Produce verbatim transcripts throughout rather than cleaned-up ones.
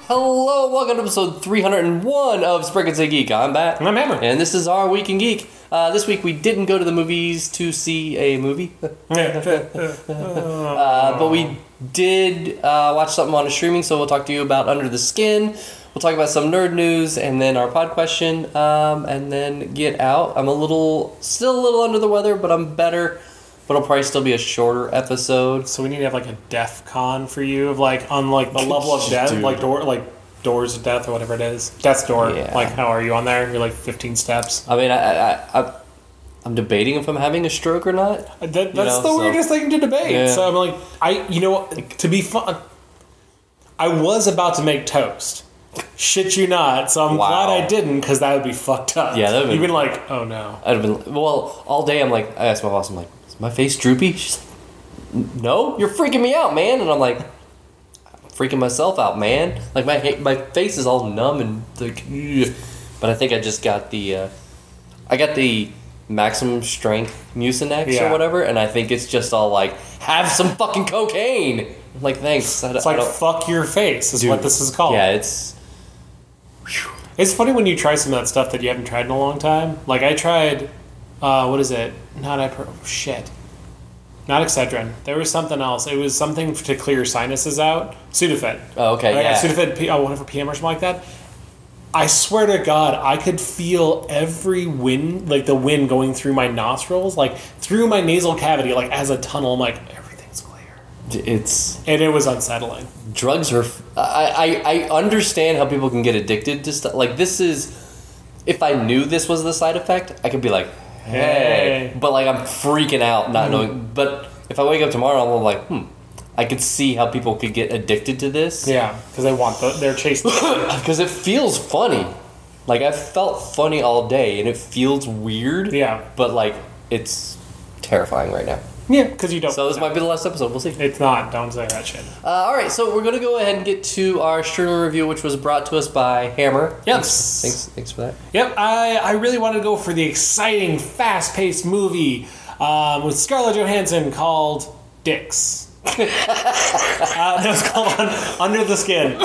Hello, welcome to episode three hundred one of Sprinkles and Geek. I'm Bat. And I'm Hammer. And this is our Week in Geek. Uh, this week we didn't go to the movies to see a movie. uh, but we did uh, watch something on a streaming, so we'll talk to you about Under the Skin. We'll talk about some nerd news, and then our pod question, um, and then get out. I'm a little, still a little under the weather, but I'm better. But it'll probably still be a shorter episode. So we need to have like a DEF CON for you of like on like the level of death, Dude. like door, like doors of death or whatever it is. Death's door. Yeah. Like how are you on there? You're like fifteen steps. I mean, I, I, I, I'm debating if I'm having a stroke or not. That, that's know, the so- weirdest thing to debate. Yeah. So I'm like, I you know what, to be fun, I was about to make toast. Shit you not. So I'm Wow. glad I didn't because that would be fucked up. Yeah, that would've You've been- been like, oh no. I'd have been well all day. I'm like, I asked my boss, I'm like, is my face droopy? She's like, no, you're freaking me out, man. And I'm like, I'm freaking myself out, man. Like my ha- my face is all numb and like, ugh. But I think I just got the, uh, I got the maximum strength Mucinex Yeah. or whatever, and I think it's just all like, have some fucking cocaine. I'm like, thanks. I, It's I like don't, fuck your face is Dude, what this is called. Yeah, it's. It's funny when you try some of that stuff that you haven't tried in a long time. Like I tried, uh, what is it? Not Ipro. Shit. Not Excedrin. There was something else. It was something to clear your sinuses out. Sudafed. Oh, okay, I yeah. got Sudafed, P- oh, whatever P M or something like that. I swear to God, I could feel every wind, like the wind going through my nostrils, like through my nasal cavity, like as a tunnel. I'm like, everything's clear. It's. And it was unsettling. Drugs are. I, I, I understand how people can get addicted to stuff. Like, this is. If I knew this was the side effect, I could be like, hey. Hey. But, like, I'm freaking out not Mm. knowing. But if I wake up tomorrow, I'm like, hmm. I could see how people could get addicted to this. Yeah, because they want the, they're chasing. Because it feels funny. Like, I felt funny all day, and it feels weird. Yeah. But, like, it's terrifying right now. Yeah, because you don't. So, this might be the last episode. We'll see. It's not. Don't say that shit. Uh, all right, so we're gonna go ahead and get to our streaming review, which was brought to us by Hammer. Yes. Thanks, thanks for that. Yep, I, I really wanted to go for the exciting, fast-paced movie um, with Scarlett Johansson called Dicks. uh, that was called Un- Under the Skin.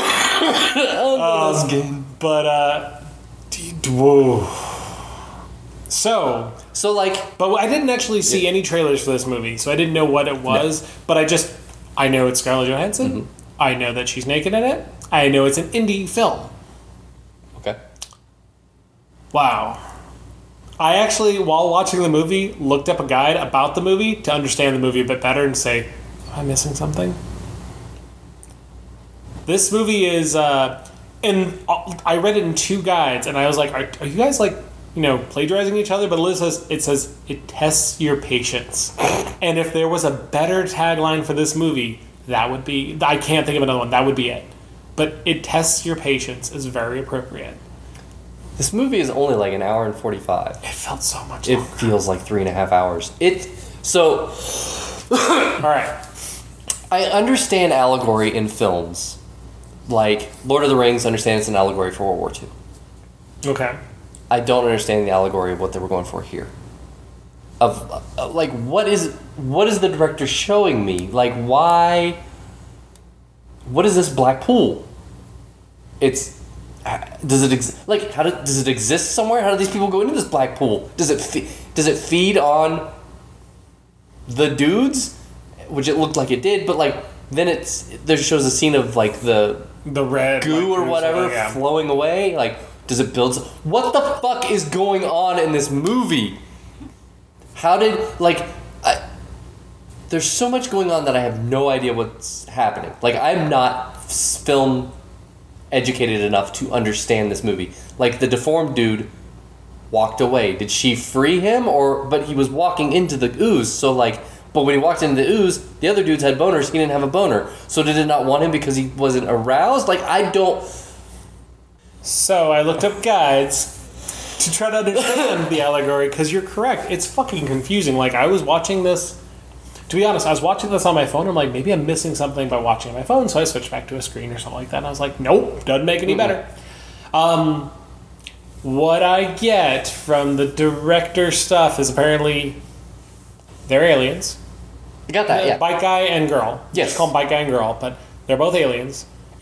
Um, but, uh, d- whoa. So, So, like, but I didn't actually see any trailers for this movie, so I didn't know what it was, but I just, I know it's Scarlett Johansson. Mm-hmm. I know that she's naked in it. I know it's an indie film. okay. Wow. I actually, while watching the movie, looked up a guide about the movie to understand the movie a bit better and say, am I missing something? This movie is, uh, and I read it in two guides, and I was like, are, are you guys like, you know, plagiarizing each other? But it says, it says, it tests your patience. And if there was a better tagline for this movie, that would be, I can't think of another one, that would be it. But it tests your patience is very appropriate. This movie is only like an hour and forty-five. It felt so much It longer. feels like three and a half hours. It. So, All right. I understand allegory in films. Like, Lord of the Rings, understand it's an allegory for World War Two. Okay. I don't understand the allegory of what they were going for here. Of uh, like, what is what is the director showing me? Like, why? What is this black pool? It's does it ex- like how do, does it exist somewhere? How do these people go into this black pool? Does it fe- does it feed on the dudes, which it looked like it did? But like then it's there shows a scene of like the The red goo like, or whatever yeah. flowing away. Like, does it build? What the fuck is going on in this movie? How did like? I, there's so much going on that I have no idea what's happening. Like, I'm not f- film educated enough to understand this movie. Like, the deformed dude walked away. Did she free him, or? But he was walking into the ooze. So like, but when he walked into the ooze, the other dudes had boners. He didn't have a boner. So did it not want him because he wasn't aroused? Like, I don't. So I looked up guides to try to understand the allegory because you're correct. It's fucking confusing. Like I was watching this. To be honest, I was watching this on my phone. I'm like, maybe I'm missing something by watching on my phone. So I switched back to a screen or something like that. And I was like, nope, doesn't make any better. Um, what I get from the director stuff is apparently they're aliens. I got that. Yeah. Bike guy and girl. Yes. Just call them bike guy and girl, but they're both aliens.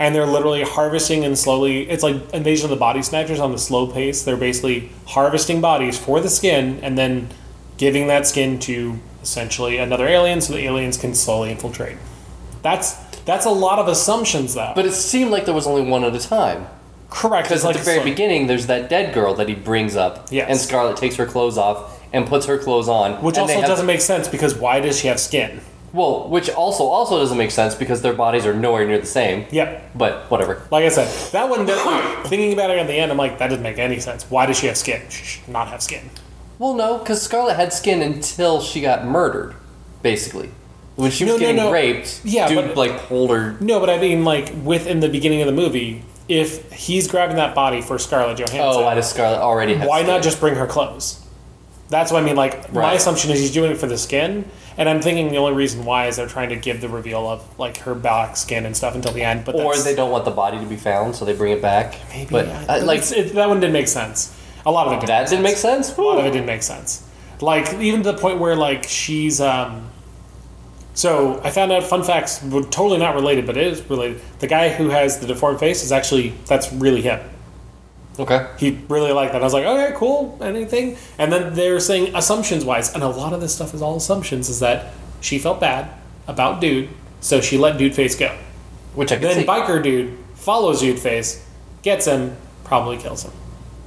and they're literally harvesting and slowly. It's like Invasion of the Body Snatchers on the slow pace. They're basically harvesting bodies for the skin and then giving that skin to essentially another alien, so the aliens can slowly infiltrate. That's that's a lot of assumptions, though. But it seemed like there was only one at a time. Correct. Because like at the very beginning, there's that dead girl that he brings up, yes. and Scarlet takes her clothes off and puts her clothes on, which and also have, doesn't make sense because why does she have skin? Well, which also also doesn't make sense because their bodies are nowhere near the same. Yep. But whatever. Like I said, that one. Does, thinking about it at the end, I'm like, that doesn't make any sense. Why does she have skin? She should not have skin. Well, no, because Scarlet had skin until she got murdered, basically. When she was no, getting no, no. raped, yeah, dude, but, like, pulled her... No, but I mean, like, within the beginning of the movie, if he's grabbing that body for Scarlett Johansson... Oh, why does Scarlet already have Why skin? not just bring her clothes? That's what I mean, like, Right. my assumption is he's doing it for the skin, and I'm thinking the only reason why is they're trying to give the reveal of, like, her back skin and stuff until the end, but Or that's, they don't want the body to be found, so they bring it back. Maybe, But, yeah. I, like, It's- it, that one didn't make sense. A lot of it didn't that didn't make sense? A lot of it didn't make sense. Like, even to the point where, like, she's, um... So, I found out, fun facts, were totally not related, but it is related. The guy who has the deformed face is actually, that's really him. Okay. He really liked that. I was like, okay, cool, anything? And then they were saying assumptions-wise, and a lot of this stuff is all assumptions, is that she felt bad about Dude, so she let Dude Face go. Which I can Then see. Biker Dude follows Dude Face, gets him, probably kills him.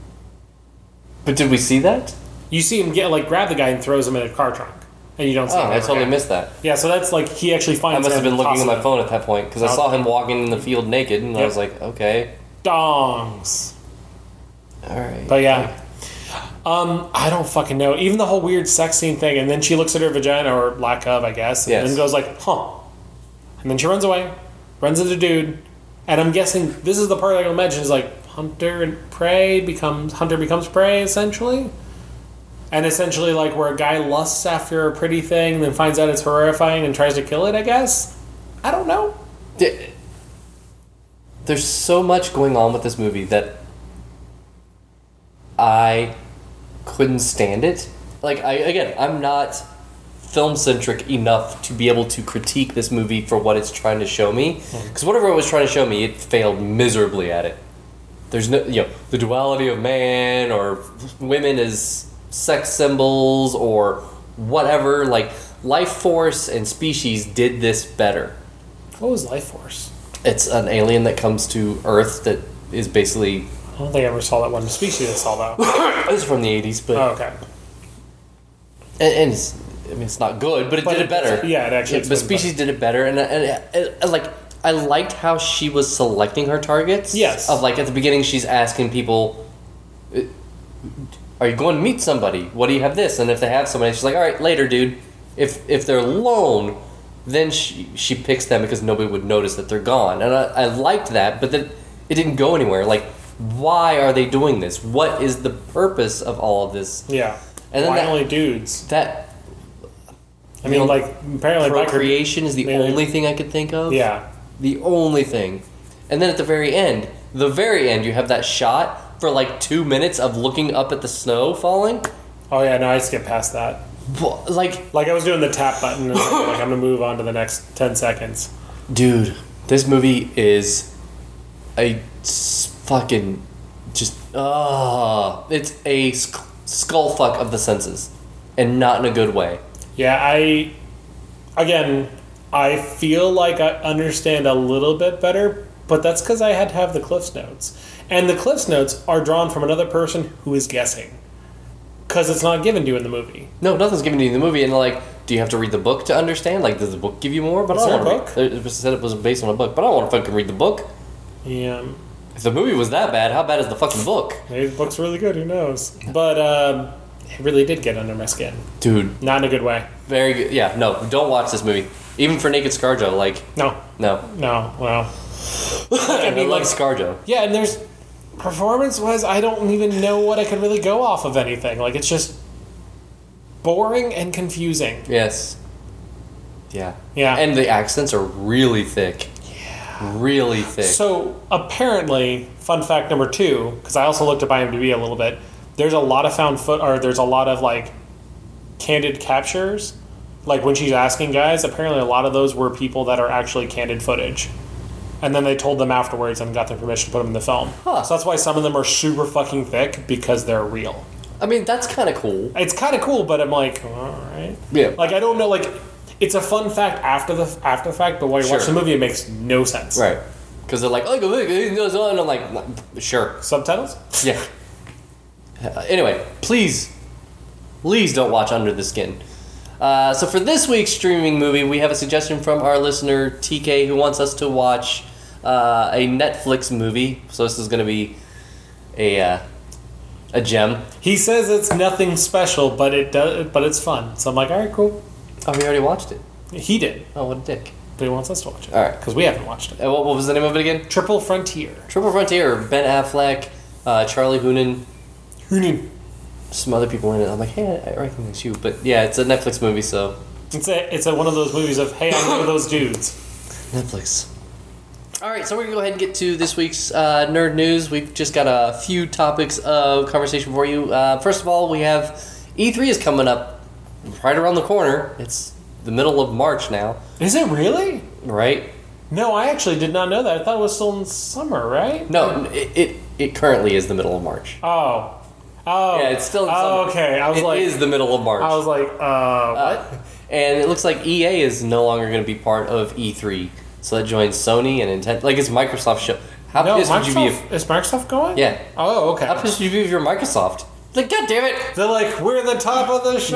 But did we see that? You see him get like grab the guy and throws him in a car trunk, and you don't see Oh, him I ever totally again. missed that. Yeah, so that's like he actually I finds. must have him been looking at my tossing phone at that point, because I Oh. saw him walking in the field naked, and I Yep. was like, okay. dongs. Alright. But yeah, um, I don't fucking know. Even the whole weird sex scene thing, and then she looks at her vagina or lack of, I guess, and Yes. then goes like, "Huh," and then she runs away, runs into Dude, and I'm guessing this is the part I can imagine is like hunter and prey becomes hunter becomes prey essentially. And essentially, like, where a guy lusts after a pretty thing and then finds out it's horrifying and tries to kill it, I guess? I don't know. There's so much going on with this movie that I couldn't stand it. Like, I again, I'm not film-centric enough to be able to critique this movie for what it's trying to show me. Because whatever it was trying to show me, it failed miserably at it. There's no, you know, the duality of man or women as sex symbols or whatever. Like, Life Force and Species did this better. What was Life Force? It's an alien that comes to Earth that is basically... I don't think I ever saw that one species I saw, though. It's from the eighties, but... Oh, okay. And, and it's, I mean, it's not good, but it But did it better. yeah, it actually But explains Species did it better, and, and, and, and like, I liked how she was selecting her targets. Yes. Of, like, at the beginning, she's asking people, uh, are you going to meet somebody? What do you have this? And if they have somebody, she's like, all right, later, dude. If if they're alone, then she she picks them because nobody would notice that they're gone. And I, I liked that, but then it didn't go anywhere. Like, why are they doing this? What is the purpose of all of this? Yeah. And then Why that- only dudes? That I mean, know, like, apparently... Biker- procreation is the maybe- only thing I could think of. Yeah. The only thing. And then at the very end, the very end, you have that shot for like two minutes of looking up at the snow falling. Oh, yeah, no, I skipped past that. Wha- Like, Like, I was doing the tap button, and like, I'm going to move on to the next ten seconds. dude, this movie is a s- fucking just ah, it's a sk- skull fuck of the senses, and not in a good way. Yeah, I... Again, I feel like I understand a little bit better, but that's because I had to have the Cliff's Notes. And the Cliff's Notes are drawn from another person who is guessing. Because it's not given to you in the movie. No, nothing's given to you in the movie, and like, do you have to read the book to understand? Like, does the book give you more? But Is I there don't a want book? to. It was said it was based on a book, but I don't want to fucking read the book. Yeah, If the movie was that bad, how bad is the fucking book? maybe the book's really good, who knows? But, um, it really did get under my skin. Dude, Not in a good way. very good. Yeah, no, don't watch this movie. Even for Naked ScarJo, like, No, no. no, well. I mean, love like- ScarJo. Yeah, and there's... Performance-wise, I don't even know what I could really go off of anything. Like, it's just boring and confusing. Yes. Yeah. Yeah. And the accents are really thick. Yeah. Really thick. So, apparently, fun fact number two, because I also looked up IMDb a little bit, there's a lot of found foot, or there's a lot of, like, candid captures. Like, when she's asking guys, apparently a lot of those were people that are actually candid footage. and then they told them afterwards and got their permission to put them in the film. Huh. So that's why some of them are super fucking thick, because they're real. I mean, that's kind of cool. It's kind of cool, but I'm like, all right. Yeah. Like, I don't know, like, it's a fun fact after the after the fact, but while you Sure. watch the movie, it makes no sense. Right. Because they're like, oh, look, it goes on. And I'm like, sure. Subtitles? Yeah. Uh, anyway, please, please don't watch Under the Skin. Uh, so for this week's streaming movie, we have a suggestion from our listener T K, who wants us to watch uh, a Netflix movie. So this is going to be a uh, a gem. He says it's nothing special, but it does, but it's fun. So I'm like, all right, cool. Oh, we already watched it. He did, Oh, what a dick. but he wants us to watch it. All right. Because we haven't watched it. And what, what was the name of it again? Triple Frontier. Triple Frontier. Ben Affleck, uh, Charlie Hunnam, Hunin. some other people in it. I'm like, hey, I recognize you. But yeah, it's a Netflix movie, so It's a it's a, one of those movies of, hey, I know those dudes. Netflix. All right, so we're gonna go ahead and get to this week's uh, nerd news. We've just got a few topics of conversation for you. Uh, first of all, we have E three is coming up right around the corner. It's the middle of March now, Is it really? right? No, I actually did not know that. I thought it was still in summer, right? No, it it, it currently is the middle of March. Oh. Oh. Yeah, it's still in Oh, summer. okay. I was It like, is the middle of March. I was like, uh, what? Uh, and it looks like E A is no longer going to be part of E three. So that joins Sony and Nintendo. Like, it's Microsoft show. How no, pissed would you be Microsoft, if... is Microsoft going? Yeah. Oh, okay. How pissed would you be if you're Microsoft? Like, God damn it! They're like, we're the top of the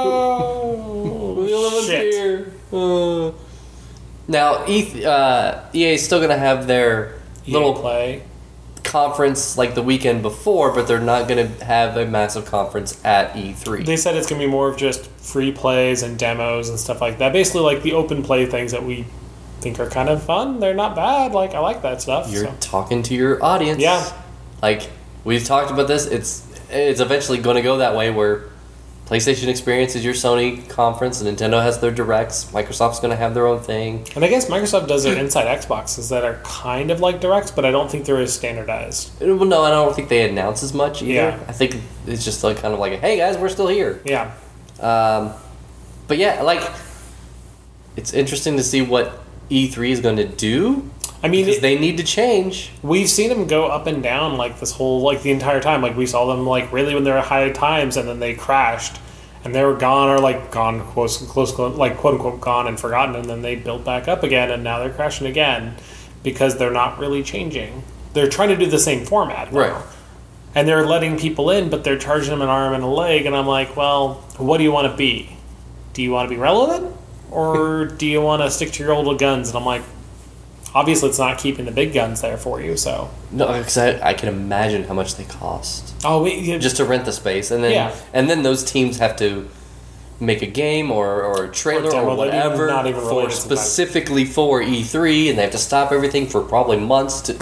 show. We're the only ones Shit. here. Uh. Now, E uh, E A is still going to have their E A little Play. conference like the weekend before, but they're not going to have a massive conference at E three. They said it's going to be more of just free plays and demos and stuff like that. Basically, like the open play things that we think are kind of fun. They're not bad. Like, I like that stuff. You're so. talking to your audience. Yeah. Like, we've talked about this. It's it's eventually going to go that way where PlayStation Experience is your Sony conference, and Nintendo has their directs. Microsoft's going to have their own thing. And I guess Microsoft does their inside Xboxes that are kind of like directs, but I don't think they're as standardized. Uh, Well, no, I don't think they announce as much either. Yeah. I think it's just like kind of like, hey guys, we're still here. Yeah. Um, but yeah, like, it's interesting to see what E three is going to do. I mean, Because it- they need to change. we've seen them go up and down like this whole, like the entire time. Like we saw them like really when they were at high times and then they crashed and they were gone or like gone close, close, like quote unquote gone and forgotten, and then they built back up again and now they're crashing again because they're not really changing. They're trying to do the same format. now. Right. And they're letting people in, but they're charging them an arm and a leg, and I'm like, well, what do you want to be? Do you want to be relevant? Or do you want to stick to your old guns? And I'm like, obviously it's not keeping the big guns there for you, so. No, because I, I can imagine how much they cost Oh, wait, you, just to rent the space, and then Yeah. and then those teams have to make a game or, or a trailer demo or, that even- whatever not even for related sometimes. specifically for E three, and they have to stop everything for probably months to.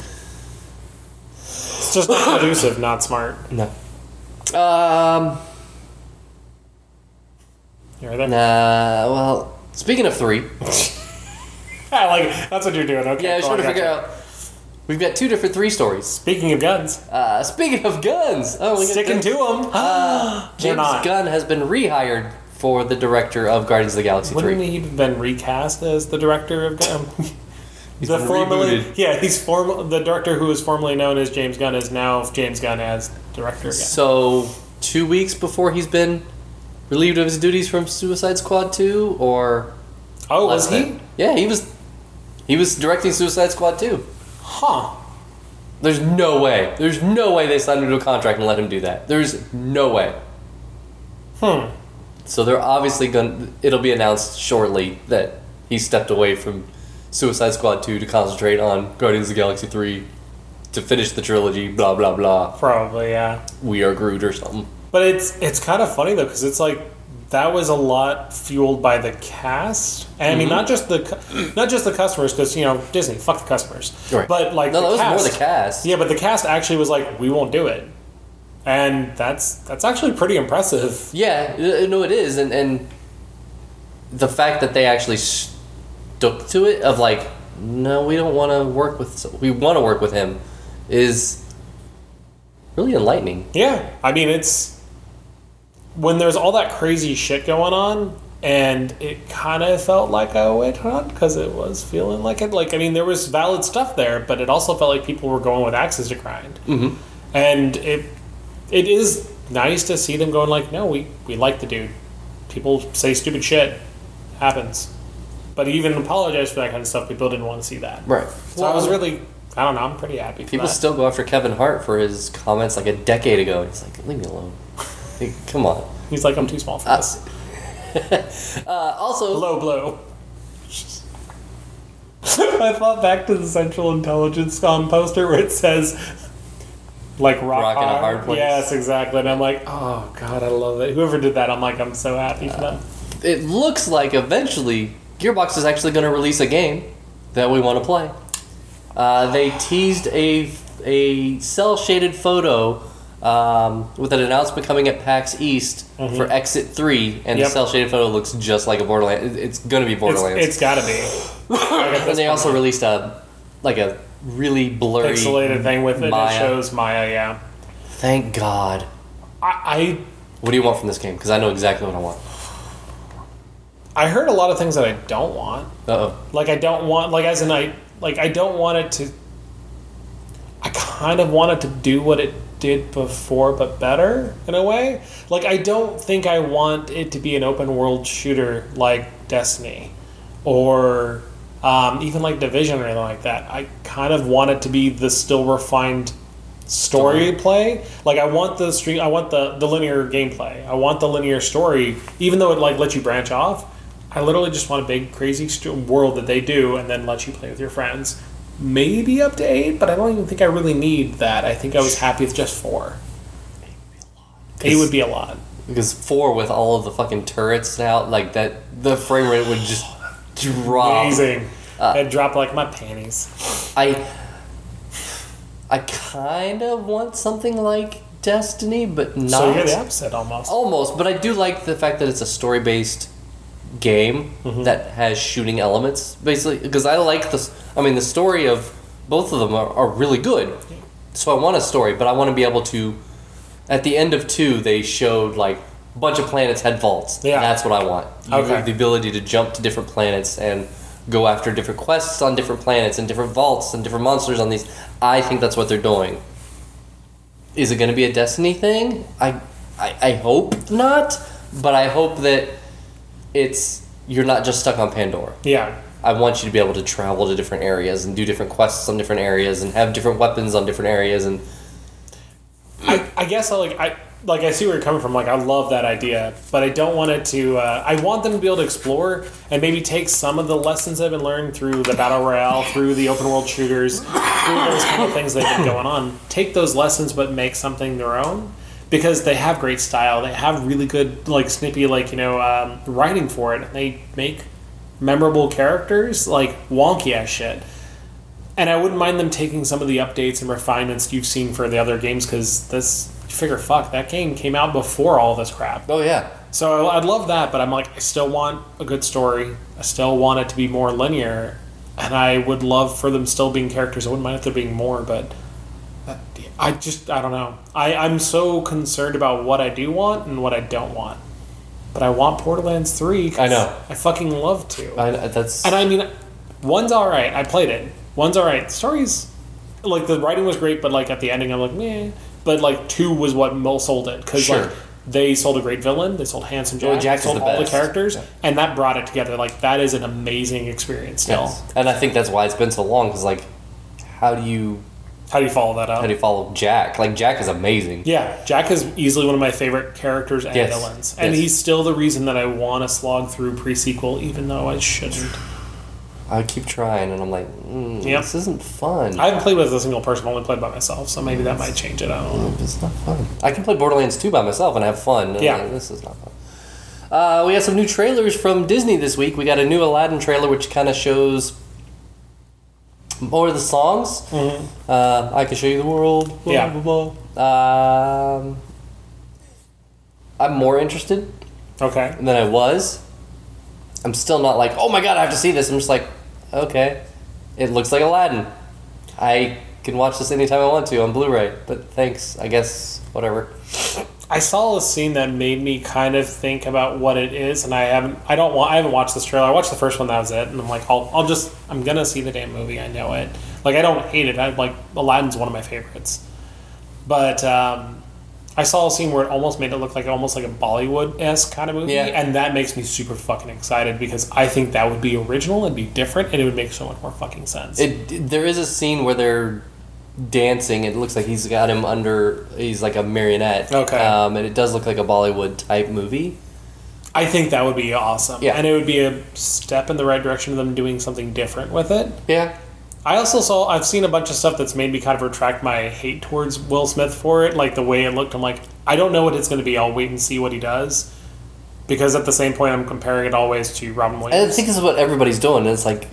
it's just not conducive, not smart. No. Um. You right there? Nah. Well, speaking of three, I like it. That's what you're doing, okay. yeah, I was cool, trying to I figure gotcha. out. We've got two different three stories. Speaking of guns, Uh, speaking of guns, oh, we got sticking guns. to them. Uh, They're James not. Gunn has been rehired for the director of Guardians of the Galaxy Wouldn't three. he have been recast as the director of Gun? He's the been formerly, rebooted. yeah, he's form the director who was formerly known as James Gunn is now James Gunn as director again. So, two weeks before he's been relieved of his duties from Suicide Squad two, or Oh, less was he? than? Yeah, he was. He was directing Suicide Squad two. Huh. There's no way. There's no way they signed him to a contract and let him do that. There's no way. Hmm. So they're obviously going. to It'll be announced shortly that he stepped away from Suicide Squad two to concentrate on Guardians of the Galaxy three to finish the trilogy. Blah blah blah. Probably, yeah. We are Groot or something. But it's it's kind of funny though because it's like that was a lot fueled by the cast, and I mean Mm-hmm. not just the cu- not just the customers because you know Disney, fuck the customers, Right. but like No, the that was cast, more the cast. Yeah, but the cast actually was like, we won't do it, and that's that's actually pretty impressive. Yeah, uh, no, it is, and and the fact that they actually stuck to it of like, no, we don't want to work with, we want to work with him, is really enlightening. Yeah, I mean it's when there's all that crazy shit going on, and it kind of felt like a witch hunt because it was feeling like it. Like, I mean, there was valid stuff there, but it also felt like people were going with axes to grind. Mm-hmm. And it it is nice to see them going like, no, we, we like the dude. People say stupid shit. Happens. But even apologize for that kind of stuff, people didn't want to see that. Right. So I was really, I don't know, I'm pretty happy for People that. still go after Kevin Hart for his comments like a decade ago. He's like, leave me alone. Like, come on. He's like, I'm too small for Uh, this. uh, also, Low blow. I thought back to the Central Intelligence um, poster where it says, like, rock, Rock in a hard. hard place. Yes, exactly. And I'm like, oh, God, I love it. Whoever did that, I'm like, I'm so happy for them. it looks like eventually Gearbox is actually going to release a game that we want to play. Uh, they teased a a cell shaded photo um, with an announcement coming at PAX East Mhm. for Exit Three, and Yep. the cell shaded photo looks just like a Borderlands. It's going to be It's, Borderlands. it's got to be. Like, at and this they point. also released a like a really blurry Pixelated thing with it. Maya. It shows Maya, yeah. Thank God. I, What do you want from this game? Because I know exactly what I want. I I heard a lot of things that I don't want. Uh oh. Like, I don't want, like, as in, I, like, I don't want it to, I kind of want it to do what it did before, but better, in a way. Like, I don't think I want it to be an open world shooter like Destiny, or um, even like Division or anything like that. I kind of want it to be the still refined story play. Like, I want the stream, I want the, the linear gameplay. I want the linear story, even though it, like, lets you branch off. I literally just want a big, crazy st- world that they do, and then let you play with your friends. Maybe up to eight, but I don't even think I really need that. I think I was happy with just four. Eight would be a lot. Because four with all of the fucking turrets now, like that, the frame rate would just drop. Amazing. Uh, It dropped like my panties. I, I kind of want something like Destiny, but not So you're the opposite almost. almost. But I do like the fact that it's a story-based game Mhm. that has shooting elements, basically. Because I like this. I mean, the story of both of them are, are really good. So I want a story, but I want to be able to. At the end of two, they showed like a bunch of planets had vaults. Yeah. That's what I want. You Okay. have the ability to jump to different planets and go after different quests on different planets and different vaults and different monsters on these. I think that's what they're doing. Is it going to be a Destiny thing? I, I, I hope not, but I hope that it's you're not just stuck on Pandora. Yeah. I want you to be able to travel to different areas and do different quests on different areas and have different weapons on different areas and I, I guess I like I like I see where you're coming from. Like, I love that idea, but I don't want it to. Uh, I want them to be able to explore and maybe take some of the lessons that have been learned through the battle royale, through the open world shooters, through those kind of things that have been going on. Take those lessons, but make something their own, because they have great style. They have really good, like, snippy, like, you know, um, writing for it. They make memorable characters, like wonky ass shit. And I wouldn't mind them taking some of the updates and refinements you've seen for the other games, because this, figure, fuck, that game came out before all this crap. oh yeah. So I'd love that, but I'm like, I still want a good story. I still want it to be more linear. And I would love for them still being characters. I wouldn't mind if there being more, but I just, I don't know. I, I'm so concerned about what I do want and what I don't want. But I want Borderlands three. 'cause I know. I fucking love to. I, that's And I mean, one's alright. I played it. One's alright. Story's, like, the writing was great, but, like, at the ending, I'm like, meh. But, like, two was what Mo sold it. Because, Sure. like, they sold a great villain. They sold Handsome Jack. Well, Jack they is sold the all best. the characters. Yeah. And that brought it together. Like, that is an amazing experience still. yes. And I think that's why it's been so long. Because like, how do you How do you follow that up? how do you follow Jack? Like Jack is amazing. Yeah, Jack is easily one of my favorite characters and Yes. villains. And Yes. he's still the reason that I want to slog through pre-sequel, even though I shouldn't. I keep trying, and I'm like, mm, Yep. this isn't fun. I haven't played with a single person, only played by myself, so maybe that might change it. I don't know. It's not fun. I can play Borderlands two by myself and have fun. and Yeah. I'm like, this is not fun. Uh, we got some new trailers from Disney this week. We got a new Aladdin trailer, which kind of shows more of the songs. Mhm. Uh, I can show you the world. Blah, Yeah. blah, blah. Um, I'm more interested Okay. than I was. I'm still not like, oh my god, I have to see this. I'm just like, okay, it looks like Aladdin. I can watch this anytime I want to on Blu-ray. But thanks, I guess, whatever. I saw a scene that made me kind of think about what it is, and I haven't. I don't want. I haven't watched this trailer. I watched the first one. That was it. And I'm like, I'll. I'll just. I'm gonna see the damn movie. I know it. Like, I don't hate it. I like Aladdin's one of my favorites. But um, I saw a scene where it almost made it look like almost like a Bollywood-esque kind of movie, Yeah. and that makes me super fucking excited because I think that would be original and be different, and it would make so much more fucking sense. It there is a scene where they're dancing. It looks like he's got him under. He's like a marionette. Okay. Um, and it does look like a Bollywood type movie. I think that would be awesome. Yeah. And it would be a step in the right direction of them doing something different with it. Yeah. I also saw, I've seen a bunch of stuff that's made me kind of retract my hate towards Will Smith for it. Like the way it looked, I'm like, I don't know what it's going to be. I'll wait and see what he does. Because at the same point, I'm comparing it always to Robin Williams. And I think this is what everybody's doing. It's like,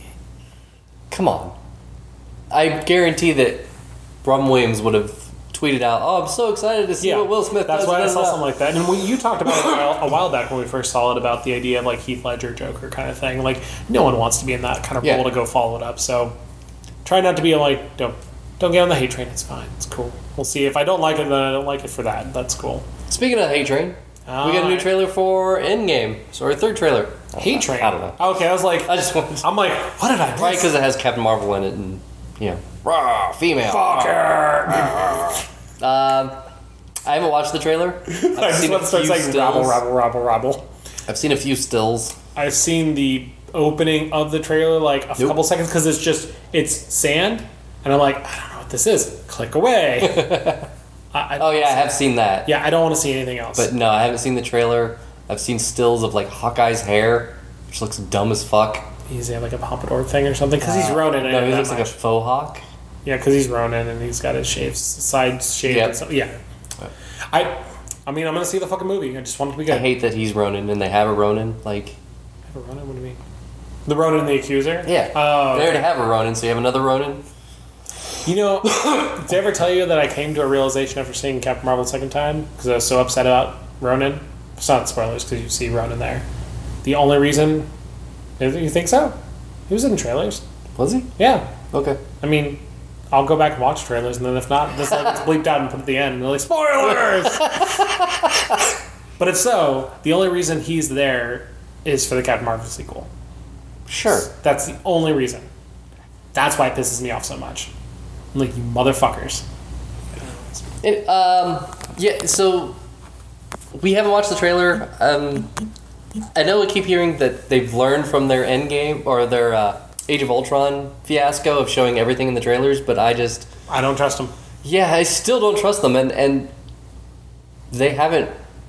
come on. I guarantee that Robin Williams would have tweeted out, "Oh, I'm so excited to see Yeah, what Will Smith that's does." why I blah, saw blah, something like that. And when you talked about it a while, a while back when we first saw it about the idea of like Heath Ledger Joker kind of thing. Like no one wants to be in that kind of Yeah. role to go follow it up. So try not to be like don't don't get on the hate train. It's fine. It's cool. We'll see. If I don't like it, then I don't like it for that. That's cool. Speaking of Hate Train, Uh, we got a new trailer for Endgame. Sorry, third trailer. Hate Train. I don't know. Okay, I was like, I just wanted to, I'm like, what did I miss? right because it has Captain Marvel in it, and you know, rah, female. Fucker. Um, I haven't watched the trailer. I've I just seen want a to start few saying rabble, stills. rabble, rabble, rabble. I've seen a few stills. I've seen the opening of the trailer like a Nope. couple seconds because it's just it's sand, and I'm like, I don't know what this is. Click away. I, I, Oh yeah, I have seen that. yeah. I don't want to see anything else. But no, I haven't seen the trailer. I've seen stills of like Hawkeye's hair, which looks dumb as fuck. he's have like a pompadour thing or something because he's Ronin. No, and he that looks like a much. faux hawk. yeah, because he's Ronin and he's got his shaves side shaved. Yep. And stuff. Yeah, I. I mean, I'm gonna see the fucking movie. I just want it to be good. I hate that he's Ronin and they have a Ronin. Like, Have a Ronin? What do you mean? The Ronin and the Accuser? yeah, Oh, they okay. already have a Ronin, so you have another Ronin. You know, did I ever tell you that I came to a realization after seeing Captain Marvel the second time because I was so upset about Ronin? It's not spoilers because you see Ronin there. The only reason you think so? He was in trailers. Was he? Yeah. Okay. I mean, I'll go back and watch trailers, and then if not, just like it's bleeped out and put at the end. And they're like, spoilers! But if so, the only reason he's there is for the Captain Marvel sequel. Sure. That's the only reason. That's why it pisses me off so much. I'm like, you motherfuckers. It, um, yeah, so we haven't watched the trailer. Um, I know we keep hearing that they've learned from their Endgame or their uh, Age of Ultron fiasco of showing everything in the trailers, but I just, I don't trust him. yeah, I still don't trust them, and, and they haven't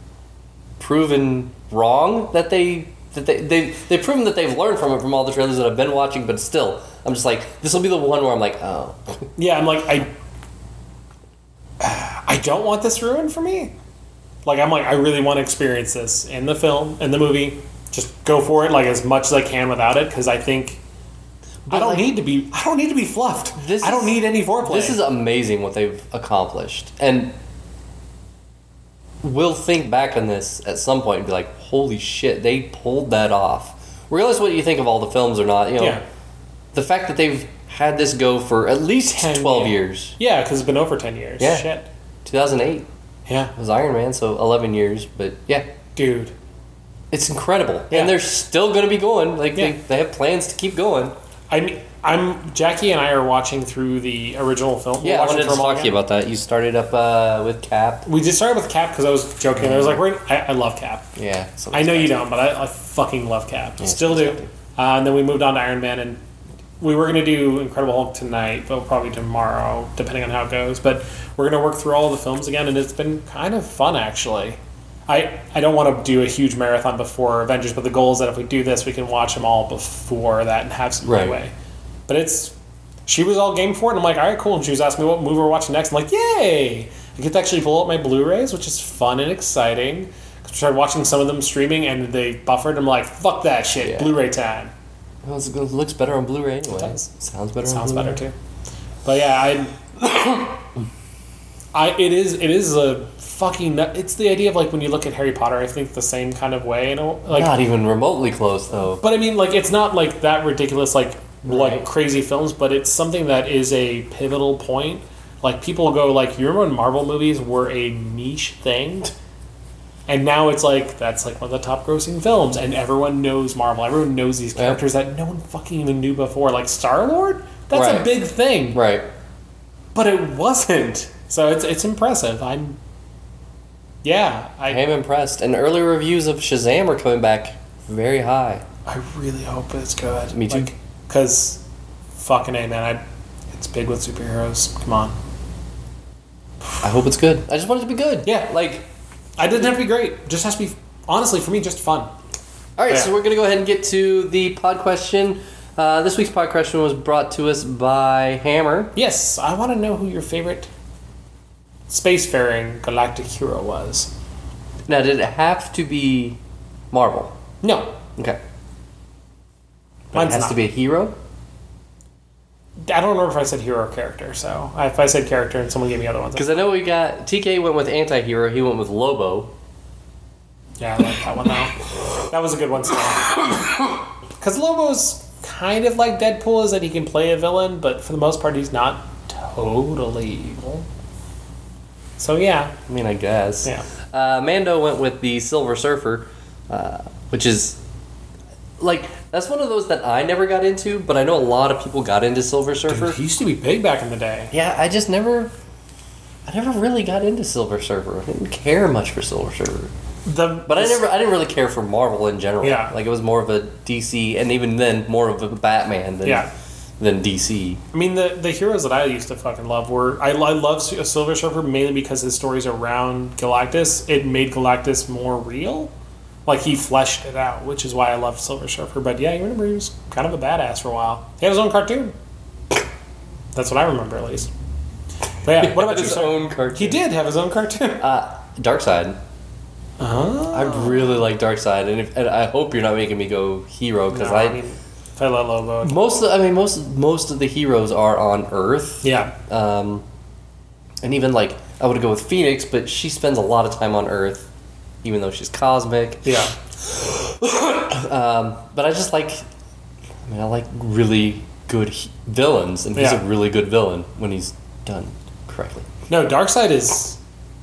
proven wrong that they that they they they've proven that they've learned from it from all the trailers that I've been watching, but still, I'm just like, this will be the one where I'm like, oh. Yeah, I'm like, I I don't want this ruined for me. Like, I'm like, I really want to experience this in the film, in the movie. Just go for it, like, as much as I can without it, because I think I don't like- need to be. I don't need to be fluffed. This I don't is- need any foreplay. This is amazing what they've accomplished, and we'll think back on this at some point and be like, holy shit, they pulled that off. Regardless of what you think of all the films or not, you know, yeah, the fact that they've had this go for at least ten twelve years. years. yeah, because it's been over ten years. Yeah. Shit. two thousand eight Yeah, was Iron Man, so eleven years, but yeah, dude. it's incredible. Yeah. And they're still going to be going. Like, Yeah. they, they have plans to keep going. I mean, I'm Jackie and I are watching through the original film. Yeah, We're I watching wanted to from all talk to you again. about that. You started up uh, with Cap. We just started with Cap because I was joking. I was like, we're, I, I love Cap. Yeah. so I know you don't, but I, I fucking love Cap. Yeah, Still do. exactly. Uh, and then we moved on to Iron Man, and we were going to do Incredible Hulk tonight, but probably tomorrow, depending on how it goes. But we're going to work through all the films again, and it's been kind of fun, actually. I, I don't want to do a huge marathon before Avengers, but the goal is that if we do this, we can watch them all before that and have some Right. leeway. But it's... She was all game for it, and I'm like, all right, cool. And she was asking me what movie we're watching next. I'm like, yay! I get to actually pull up my Blu-rays, which is fun and exciting. I started watching some of them streaming, and they buffered. I'm like, fuck that shit. Yeah. Blu-ray time. Well, it's- it looks better on Blu-ray anyway. It does. Sounds better. Sounds on Blu-ray. better too. But yeah, I, I it is it is a fucking. nut- It's the idea of like when you look at Harry Potter, I think the same kind of way. You know, like, Not even remotely close, though. but I mean, like it's not like that ridiculous, like like Right. crazy films, but it's something that is a pivotal point. Like, people go, like, you remember when Marvel movies were a niche thing? And now it's like, that's like one of the top grossing films, and everyone knows Marvel. Everyone knows these characters yeah. that no one fucking even knew before. Like, Star-Lord? That's right. a big thing. Right. But it wasn't. So it's it's impressive. I'm... Yeah. I am impressed. And early reviews of Shazam are coming back very high. I really hope it's good. Me too. Because, like, fucking A, man. I, it's big with superheroes. Come on. I hope it's good. I just want it to be good. Yeah. Like... I didn't have to be great. It just has to be, honestly, for me, just fun. All right, yeah. So we're going to go ahead and get to the pod question. Uh, this week's pod question was brought to us by Hammer. Yes, I want to know who your favorite spacefaring galactic hero was. Now, did it have to be Marvel? No. Okay. But Mine's it has not. to be a hero? I don't remember if I said hero or character, so if I said character and someone gave me other ones. Because I know we got... T K went with anti-hero, he went with Lobo. Yeah, I like that one, though. That was a good one, still. Because Lobo's kind of like Deadpool, is that he can play a villain, but for the most part, he's not totally evil. So, yeah. I mean, I guess. Yeah. Uh, Mando went with the Silver Surfer, uh, which is... Like, that's one of those that I never got into, but I know a lot of people got into Silver Surfer. Dude, he used to be big back in the day. Yeah, I just never... I never really got into Silver Surfer. I didn't care much for Silver Surfer. The, but I never I didn't really care for Marvel in general. Yeah. Like, it was more of a D C, and even then, more of a Batman than, yeah. than D C. I mean, the, the heroes that I used to fucking love were... I, I love Silver Surfer mainly because his stories around Galactus, it made Galactus more real. Like, he fleshed it out, which is why I love Silver Surfer. But yeah, you remember he was kind of a badass for a while. He had his own cartoon. That's what I remember, at least. But yeah, what about his you? His own cartoon. He did have his own cartoon. Uh, Darkseid. Oh. I really like Darkseid, and, if, and I hope you're not making me go hero because no, I, I mean, if I let Lobo. Most of, I mean, most most of the heroes are on Earth. Yeah. Um, and even like I would go with Phoenix, but she spends a lot of time on Earth. Even though she's cosmic. Yeah. um, but I just like... I mean, I like really good he- villains. And he's yeah. a really good villain when he's done correctly. No, Darkseid is...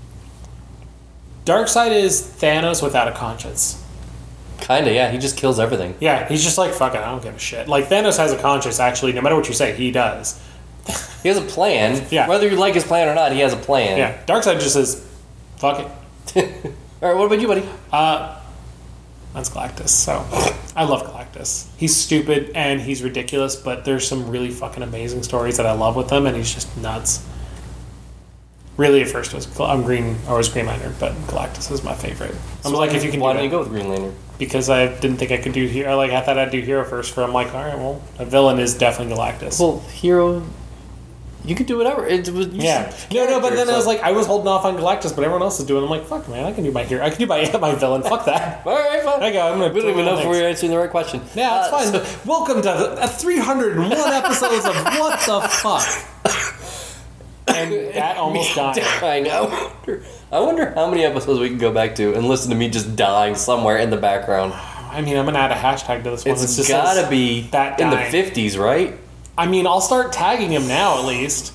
Darkseid is Thanos without a conscience. Kinda, yeah. He just kills everything. Yeah, he's just like, fuck it, I don't give a shit. Like, Thanos has a conscience, actually. No matter what you say, he does. He has a plan. Yeah. Whether you like his plan or not, he has a plan. Yeah. Darkseid just says, fuck it. All right, what about you, buddy? Uh, that's Galactus. So, I love Galactus. He's stupid and he's ridiculous, but there's some really fucking amazing stories that I love with him, and he's just nuts. Really, at first was I'm Green or was Green Lantern, but Galactus is my favorite. I'm so like, if you can. Why do didn't it, you go with Green Lantern? Because I didn't think I could do hero. Like I thought I'd do hero first. For I'm like, all right, well, a villain is definitely Galactus. Well, hero. You could do whatever. It was yeah. No, no, but then so. I was like, I was holding off on Galactus, but everyone else is doing it. I'm like, fuck, man, I can do my hero. I can do my my villain. Fuck that. All right, fine. I go. I'm gonna we don't even know if we're answering the right question. Yeah, that's uh, fine. So, welcome to three hundred one episodes of What the Fuck. And that almost died. I know. I wonder, I wonder how many episodes we can go back to and listen to me just dying somewhere in the background. I mean, I'm gonna add a hashtag to this one. It's, it's just gotta be that in the fifties, right? I mean, I'll start tagging him now at least.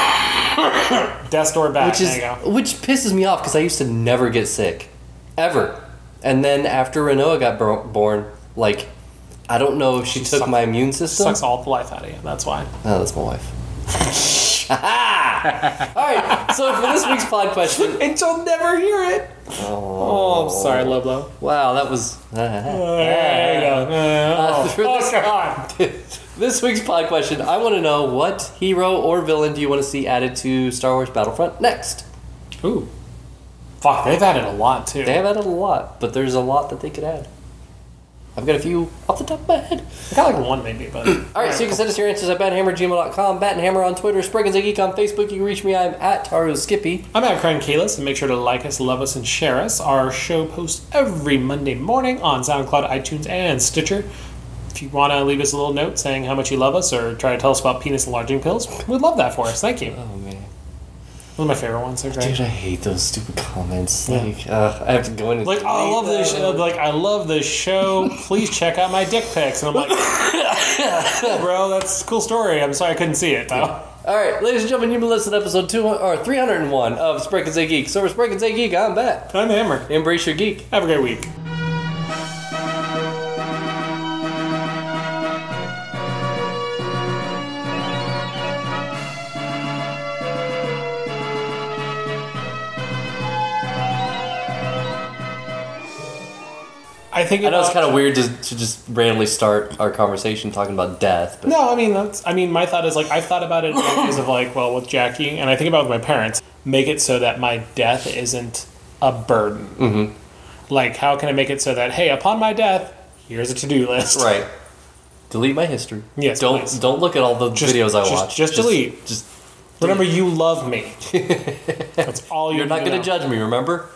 Death's Door back. Which is there you go. which pisses me off because I used to never get sick, ever. And then after Renoa got bro- born, like I don't know if she, she took sucks, my immune system. Sucks all the life out of you. That's why. Oh, that's my wife. All right. So for this week's pod question, and you'll never hear it. Oh, oh I'm sorry, Loblo. Wow, that was. Uh, there you go. Uh, oh, oh this, God. This week's pod question, I want to know what hero or villain do you want to see added to Star Wars Battlefront next? Ooh. Fuck, they've added a lot, too. They have added a lot, but there's a lot that they could add. I've got a few off the top of my head. I got like one maybe, but... Alright, All right, so you can send us your answers at bat hammer gmail dot com, Bat and Hammer on Twitter, Spriggins a Geek on Facebook. You can reach me, I'm at Taro Skippy. I'm at Crying Kalis, and make sure to like us, love us, and share us. Our show posts every Monday morning on SoundCloud, iTunes, and Stitcher. If you want to leave us a little note saying how much you love us or try to tell us about penis enlarging pills, we'd love that for us. Thank you. Oh, man. One of my favorite ones. They're great. Dude, I hate those stupid comments. Yeah. Like, uh, I have to go in and like, I love this. Show. Like, I love this show. Please check out my dick pics. And I'm like, cool, bro. That's a cool story. I'm sorry I couldn't see it though. Yeah. All right, ladies and gentlemen, you've been listening to episode two or three hundred one of Spread and Say Geek. So we're Spread and Say Geek. I'm Matt. I'm Hammer. Embrace your geek. Have a great week. I think I know it's about- kind of weird to, to just randomly start our conversation talking about death. But No, I mean that's. I mean, my thought is like I've thought about it in ways of like, well, with Jackie, and I think about it with my parents. Make it so that my death isn't a burden. Mm-hmm. Like, how can I make it so that hey, upon my death, here's a to-do list. Right. Delete my history. Yes, Don't please. don't look at all the Just- videos I just- watch. just delete. Just Remember, you love me. That's all you you're not need to going know. to judge me. Remember.